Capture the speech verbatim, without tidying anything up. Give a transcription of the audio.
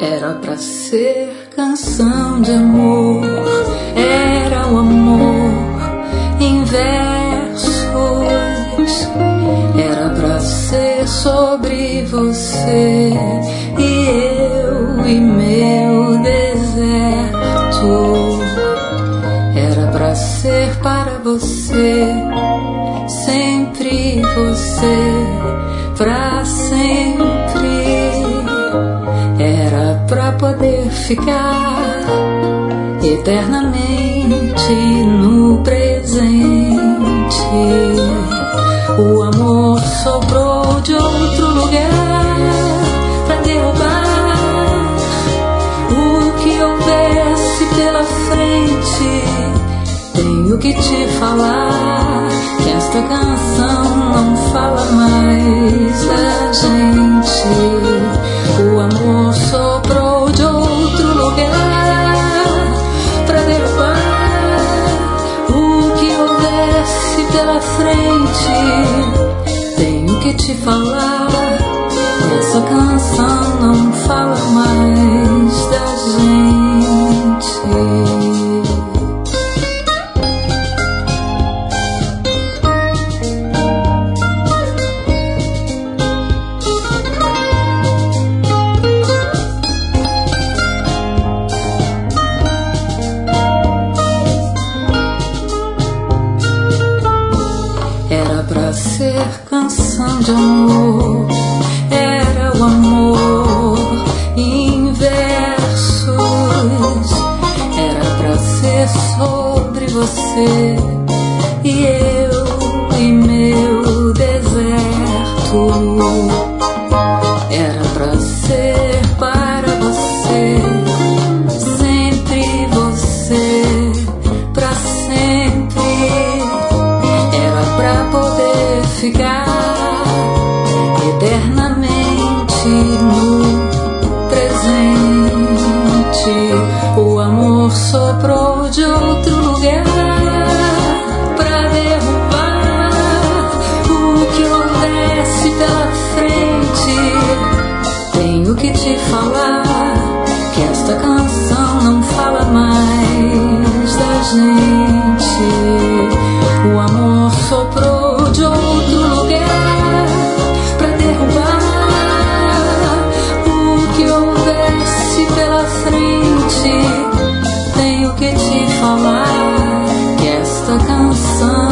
Era pra ser canção de amor, era o amor em versos. Era pra ser sobre você e eu e meu deserto. Era pra ser para você, sempre você, pra sempre. Era pra poder ficar eternamente no presente. O amor soprou de outro lugar pra derrubar o que houvesse pela frente. Tenho que te falar que esta canção não fala mais da gente. O amor soprou de outro lugar pra derrubar o que houvesse pela frente. Tenho que te falar que essa canção não fala mais da gente. Era pra ser canção de amor, era o amor em versos. Era pra ser sobre você e eu e meu deserto. Era pra ser para você, sempre você, pra sempre. Era pra poder ficar eternamente no presente. O amor soprou de outro lugar pra derrubar o que houvesse pela frente. Tenho que te falar que esta canção não fala mais da gente. O amor soprou de outro lugar pra derrubar o que houvesse pela frente. Tenho que te falar que esta canção